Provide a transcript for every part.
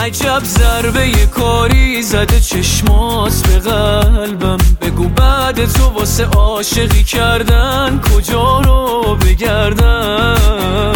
عجب ضربه یه کاری زده چشمات به قلبم. بگو بعد تو واسه عاشقی کردن کجا رو بگردم.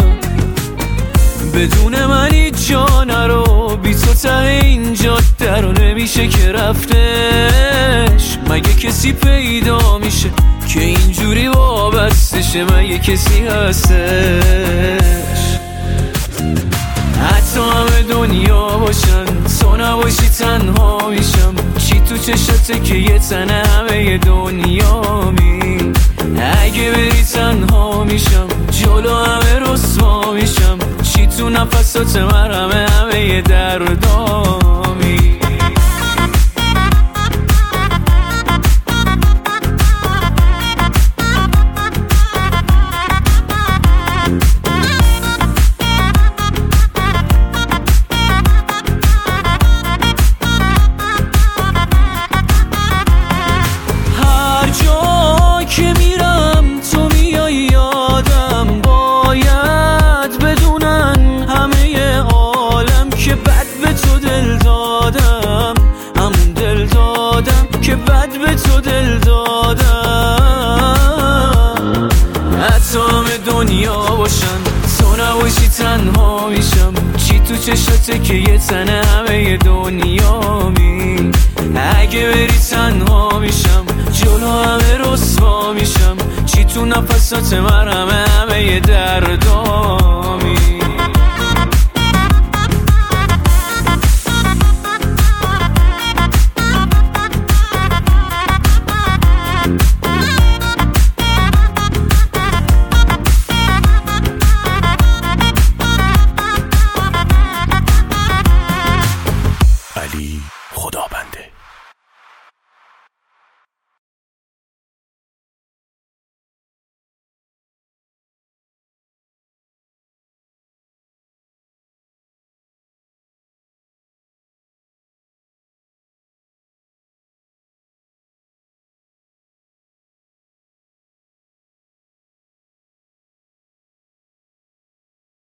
بدون من هیچ جا نرو، بی تو ته این جاده رو نمیشه که رفتش. مگه کسی پیدا میشه که اینجوری وابسته مگه کسی هستش؟ حتی همه دنیا باشن تو نباشی تنها میشم. چی تو چشاته که یه تنه همه دنیا می؟ اگه بری تنها میشم جلو همه رسوا میشم. چی تو نفسات من همه دردامی؟ که میرم تو میای یادم، باید بدونن همه عالم که بد به تو دل دادم. همون دل دادم که بد به تو دل دادم. حتی همه دنیا باشن تو نباشی تنها میشم. چی تو چشاته که یه تنه همه دنیا می؟ اگه بری تنها میشم جلو همه رسوا میشم. چی تو نفسات من همه دردام